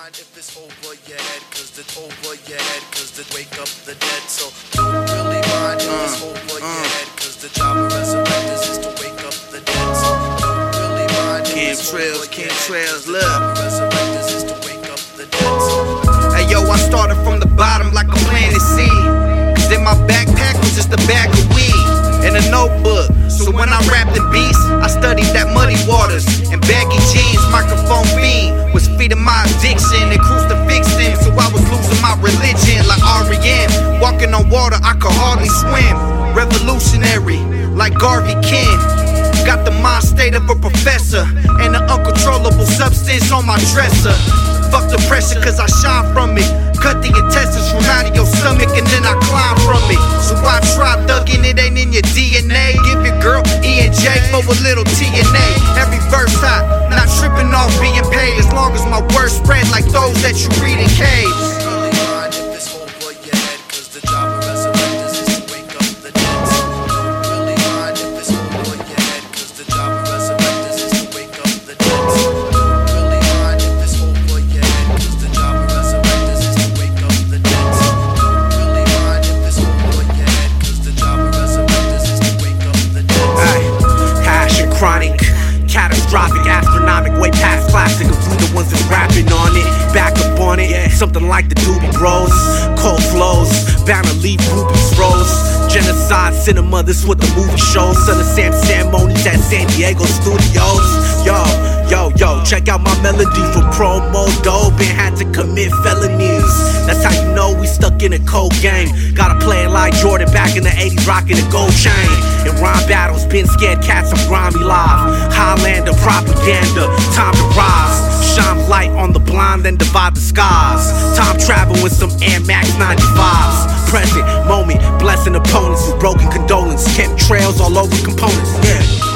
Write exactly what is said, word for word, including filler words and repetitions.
mind if it's over your head, cause the over your head, cause the wake up the dead. So don't really mind if it's over your head, cause the job of resurrectors is to wake up the dead. So don't really mind if it's over your head, cause the job of resurrectors is to wake up the dead. So hey yo, I started from the bottom like a planted seed, cause in my backpack was just a bag of weed and a notebook. So when I rapped the beats, I studied that Muddy Waters and baggy jeans. Microphone fiend was feeding my addiction and crucifixing, so I was losing my religion like R E M. Walking on water, I could hardly swim. Revolutionary like Garvey Ken. Got the mind state of a professor and an uncontrollable substance on my dresser. Fuck the pressure cause I shine from it. Cut the intestines from out of your stomach and then I climb from it. So I try thugging, it ain't in your D N A. Give your girl E and J for a little T N A. Every verse hot, not tripping off being paid, as long as my words spread like those that you read in caves. really mind if it's over your head, cause the job of resurrectors is to wake up the dead. So don't really mind if it's over your head, cause the job of resurrectors is to wake up the dead. So don't really mind if it's over your head, cause the job of resurrectors is to wake up the dead. So don't really mind if it's over your head, cause the job of resurrectors is to wake up the dead. Ay, hash and chronic, catastrophic, astronomic, way past classic. If we the ones that's rapping on it, back up on it, something like the Doobie Bros. Cold flows, bound to leave boobies froze. Genocide cinema, this what the movie shows. Son of Sam Samoni's at San Diego Studios. Yo, yo, yo, check out my melody for promo dough. Been had to commit felonies. That's how you know we stuck in a cold game. Gotta play it like Jordan back in the eighties, rocking a gold chain. In rhyme battles, been scared cats, I'm grimy live. Highlander propaganda, time to rise. Shine light on the blind, then divide the skies. Time travel with some Air Max ninety-fives. Present moment, blessing opponents with broken condolence. Kept trails all over components, yeah.